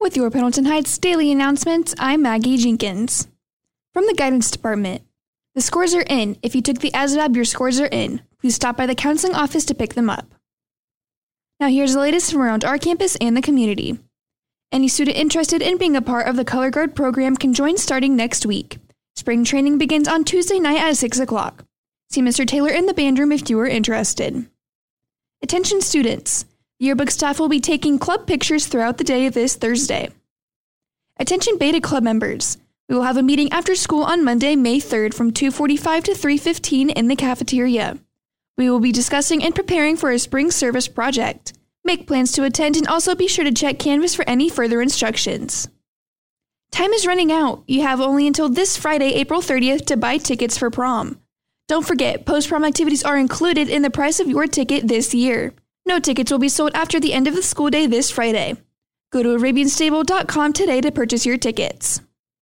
With your Pendleton Heights daily announcements, I'm Maggie Jenkins. From the Guidance Department, the scores are in. If you took the ASVAB, your scores are in. Please stop by the counseling office to pick them up. Now here's the latest from around our campus and the community. Any student interested in being a part of the Color Guard program can join starting next week. Spring training begins on Tuesday night at 6 o'clock. See Mr. Taylor in the band room if you are interested. Attention students. Yearbook staff will be taking club pictures throughout the day this Thursday. Attention Beta Club members. We will have a meeting after school on Monday, May 3rd from 2:45 to 3:15 in the cafeteria. We will be discussing and preparing for a spring service project. Make plans to attend and also be sure to check Canvas for any further instructions. Time is running out. You have only until this Friday, April 30th to buy tickets for prom. Don't forget, post-prom activities are included in the price of your ticket this year. No tickets will be sold after the end of the school day this Friday. Go to arabianstable.com today to purchase your tickets.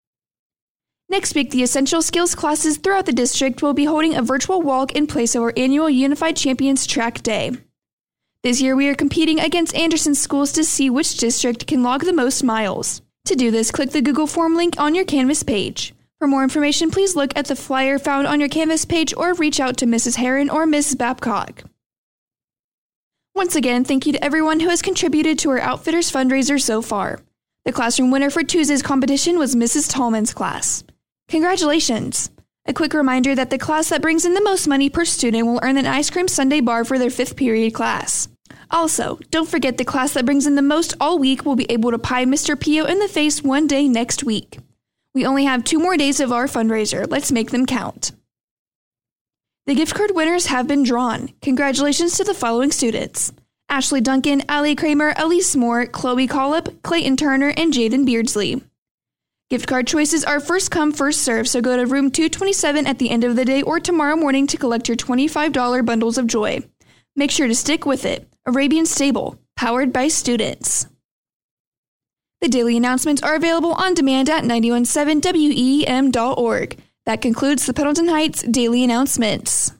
Next week, the Essential Skills classes throughout the district will be holding a virtual walk in place of our annual Unified Champions Track Day. This year, we are competing against Anderson schools to see which district can log the most miles. To do this, click the Google Form link on your Canvas page. For more information, please look at the flyer found on your Canvas page or reach out to Mrs. Heron or Mrs. Babcock. Once again, thank you to everyone who has contributed to our Outfitters fundraiser so far. The classroom winner for Tuesday's competition was Mrs. Tallman's class. Congratulations! A quick reminder that the class that brings in the most money per student will earn an ice cream sundae bar for their 5th period class. Also, don't forget the class that brings in the most all week will be able to pie Mr. Pio in the face one day next week. We only have 2 more days of our fundraiser. Let's make them count. The gift card winners have been drawn. Congratulations to the following students: Ashley Duncan, Allie Kramer, Elise Moore, Chloe Collip, Clayton Turner, and Jaden Beardsley. Gift card choices are first come, first served, so go to room 227 at the end of the day or tomorrow morning to collect your $25 bundles of joy. Make sure to stick with it. Arabian Stable, powered by students. The daily announcements are available on demand at 917weem.org. That concludes the Pendleton Heights Daily Announcements.